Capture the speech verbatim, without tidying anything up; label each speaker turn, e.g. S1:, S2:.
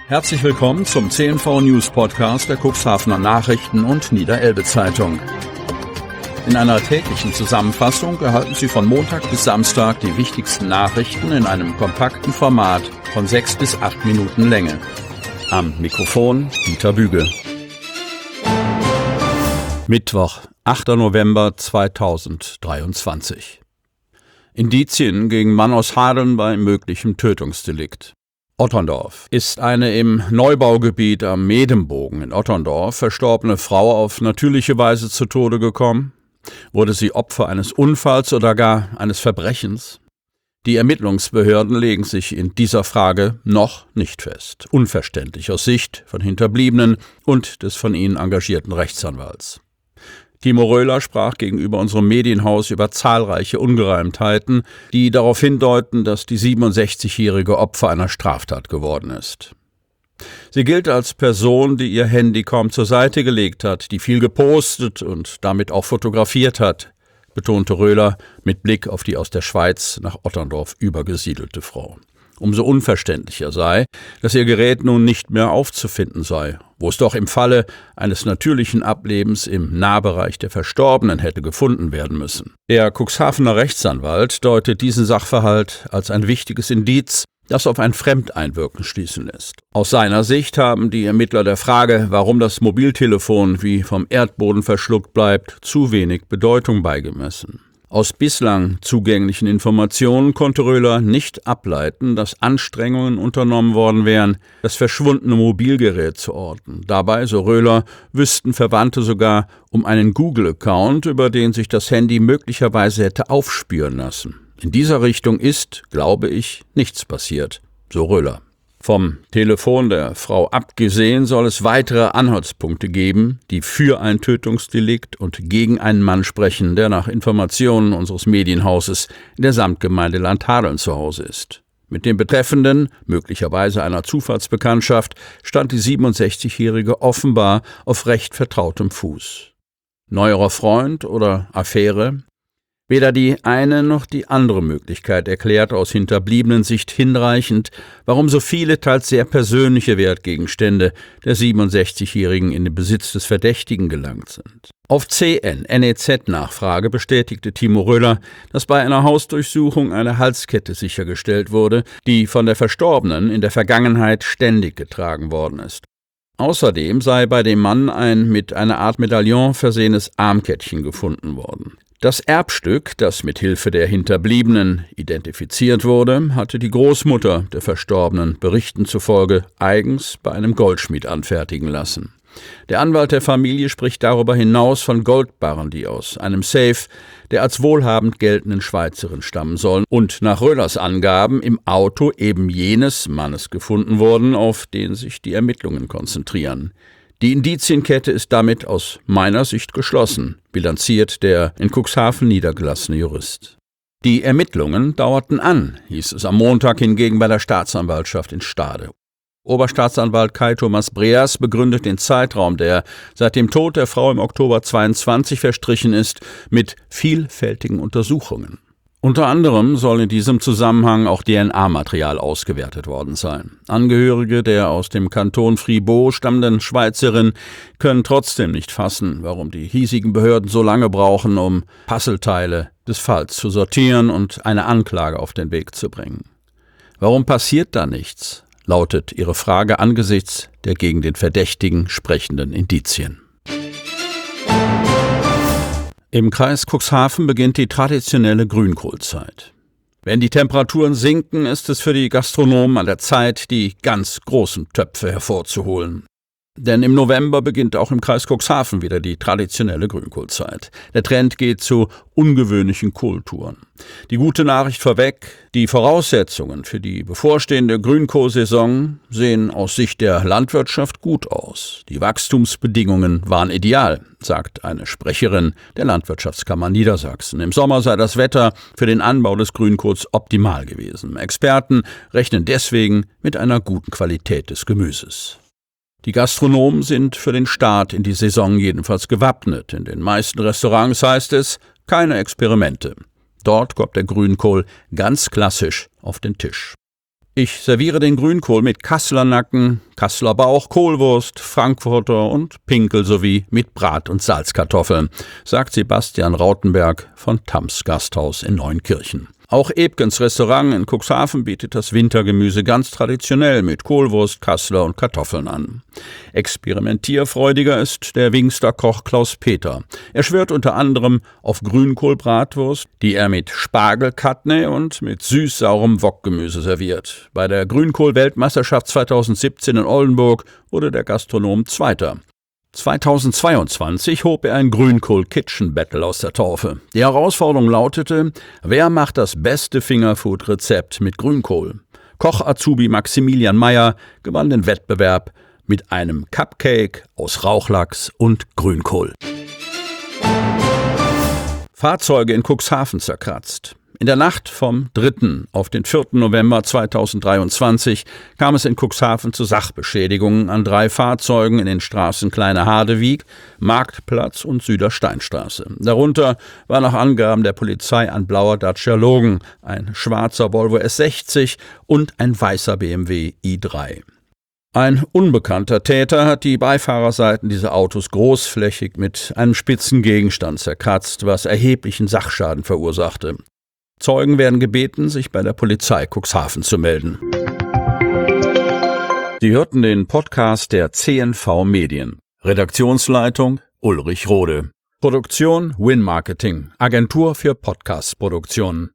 S1: Herzlich willkommen zum C N V News Podcast der Cuxhavener Nachrichten und Niederelbe Zeitung. In einer täglichen Zusammenfassung erhalten Sie von Montag bis Samstag die wichtigsten Nachrichten in einem kompakten Format von sechs bis acht Minuten Länge. Am Mikrofon Dieter Büge. Mittwoch, achter November zweitausenddreiundzwanzig. Indizien gegen Mann aus Hadeln bei möglichem Tötungsdelikt. Otterndorf ist eine im Neubaugebiet am Medembogen in Otterndorf verstorbene Frau auf natürliche Weise zu Tode gekommen? Wurde sie Opfer eines Unfalls oder gar eines Verbrechens? Die Ermittlungsbehörden legen sich in dieser Frage noch nicht fest. Unverständlich aus Sicht von Hinterbliebenen und des von ihnen engagierten Rechtsanwalts. Timo Röhler sprach gegenüber unserem Medienhaus über zahlreiche Ungereimtheiten, die darauf hindeuten, dass die siebenundsechzigjährige Opfer einer Straftat geworden ist. Sie gilt als Person, die ihr Handy kaum zur Seite gelegt hat, die viel gepostet und damit auch fotografiert hat, betonte Röhler mit Blick auf die aus der Schweiz nach Otterndorf übergesiedelte Frau. Umso unverständlicher sei, dass ihr Gerät nun nicht mehr aufzufinden sei, wo es doch im Falle eines natürlichen Ablebens im Nahbereich der Verstorbenen hätte gefunden werden müssen. Der Cuxhavener Rechtsanwalt deutet diesen Sachverhalt als ein wichtiges Indiz, das auf ein Fremdeinwirken schließen lässt. Aus seiner Sicht haben die Ermittler der Frage, warum das Mobiltelefon wie vom Erdboden verschluckt bleibt, zu wenig Bedeutung beigemessen. Aus bislang zugänglichen Informationen konnte Röhler nicht ableiten, dass Anstrengungen unternommen worden wären, das verschwundene Mobilgerät zu orten. Dabei, so Röhler, wüssten Verwandte sogar um einen Google-Account, über den sich das Handy möglicherweise hätte aufspüren lassen. In dieser Richtung ist, glaube ich, nichts passiert, so Röhler. Vom Telefon der Frau abgesehen soll es weitere Anhaltspunkte geben, die für ein Tötungsdelikt und gegen einen Mann sprechen, der nach Informationen unseres Medienhauses in der Samtgemeinde Landhadeln zu Hause ist. Mit dem Betreffenden, möglicherweise einer Zufallsbekanntschaft, stand die siebenundsechzigjährige offenbar auf recht vertrautem Fuß. Neuerer Freund oder Affäre? Weder die eine noch die andere Möglichkeit erklärt aus hinterbliebenen Sicht hinreichend, warum so viele teils sehr persönliche Wertgegenstände der siebenundsechzigjährigen in den Besitz des Verdächtigen gelangt sind. Auf C N N E Z-Nachfrage bestätigte Timo Röhler, dass bei einer Hausdurchsuchung eine Halskette sichergestellt wurde, die von der Verstorbenen in der Vergangenheit ständig getragen worden ist. Außerdem sei bei dem Mann ein mit einer Art Medaillon versehenes Armkettchen gefunden worden. Das Erbstück, das mit Hilfe der Hinterbliebenen identifiziert wurde, hatte die Großmutter der Verstorbenen Berichten zufolge eigens bei einem Goldschmied anfertigen lassen. Der Anwalt der Familie spricht darüber hinaus von Goldbarren, die aus einem Safe der als wohlhabend geltenden Schweizerin stammen sollen und nach Röhlers Angaben im Auto eben jenes Mannes gefunden wurden, auf den sich die Ermittlungen konzentrieren. Die Indizienkette ist damit aus meiner Sicht geschlossen, bilanziert der in Cuxhaven niedergelassene Jurist. Die Ermittlungen dauerten an, hieß es am Montag hingegen bei der Staatsanwaltschaft in Stade. Oberstaatsanwalt Kai Thomas Breas begründet den Zeitraum, der seit dem Tod der Frau im Oktober zweiundzwanzig verstrichen ist, mit vielfältigen Untersuchungen. Unter anderem soll in diesem Zusammenhang auch D N A-Material ausgewertet worden sein. Angehörige der aus dem Kanton Fribourg stammenden Schweizerin können trotzdem nicht fassen, warum die hiesigen Behörden so lange brauchen, um Puzzleteile des Falls zu sortieren und eine Anklage auf den Weg zu bringen. Warum passiert da nichts, lautet ihre Frage angesichts der gegen den Verdächtigen sprechenden Indizien. Im Kreis Cuxhaven beginnt die traditionelle Grünkohlzeit. Wenn die Temperaturen sinken, ist es für die Gastronomen an der Zeit, die ganz großen Töpfe hervorzuholen. Denn im November beginnt auch im Kreis Cuxhaven wieder die traditionelle Grünkohlzeit. Der Trend geht zu ungewöhnlichen Kohltouren. Die gute Nachricht vorweg: Die Voraussetzungen für die bevorstehende Grünkohlsaison sehen aus Sicht der Landwirtschaft gut aus. Die Wachstumsbedingungen waren ideal, sagt eine Sprecherin der Landwirtschaftskammer Niedersachsen. Im Sommer sei das Wetter für den Anbau des Grünkohls optimal gewesen. Experten rechnen deswegen mit einer guten Qualität des Gemüses. Die Gastronomen sind für den Start in die Saison jedenfalls gewappnet. In den meisten Restaurants heißt es, keine Experimente. Dort kommt der Grünkohl ganz klassisch auf den Tisch. Ich serviere den Grünkohl mit Kasseler Nacken, Kasseler Bauch, Kohlwurst, Frankfurter und Pinkel sowie mit Brat- und Salzkartoffeln, sagt Sebastian Rautenberg von Tams Gasthaus in Neunkirchen. Auch Ebgens Restaurant in Cuxhaven bietet das Wintergemüse ganz traditionell mit Kohlwurst, Kasseler und Kartoffeln an. Experimentierfreudiger ist der Wingster Koch Klaus Peter. Er schwört unter anderem auf Grünkohlbratwurst, die er mit Spargelkatne und mit süß-saurem Wokgemüse serviert. Bei der Grünkohl-Weltmeisterschaft zweitausendsiebzehn in Oldenburg wurde der Gastronom Zweiter. zweitausendzweiundzwanzig hob er ein Grünkohl-Kitchen-Battle aus der Taufe. Die Herausforderung lautete: Wer macht das beste Fingerfood-Rezept mit Grünkohl? Koch-Azubi Maximilian Meyer gewann den Wettbewerb mit einem Cupcake aus Rauchlachs und Grünkohl. Fahrzeuge in Cuxhaven zerkratzt. In der Nacht vom dritten auf den vierten November zweitausenddreiundzwanzig kam es in Cuxhaven zu Sachbeschädigungen an drei Fahrzeugen in den Straßen Kleine Hadewig, Marktplatz und Südersteinstraße. Darunter war nach Angaben der Polizei ein blauer Dacia Logan, ein schwarzer Volvo S sechzig und ein weißer B M W i drei. Ein unbekannter Täter hat die Beifahrerseiten dieser Autos großflächig mit einem spitzen Gegenstand zerkratzt, was erheblichen Sachschaden verursachte. Zeugen werden gebeten, sich bei der Polizei Cuxhaven zu melden. Sie hörten den Podcast der C N V Medien. Redaktionsleitung Ulrich Rode. Produktion Win Marketing, Agentur für Podcast-Produktionen.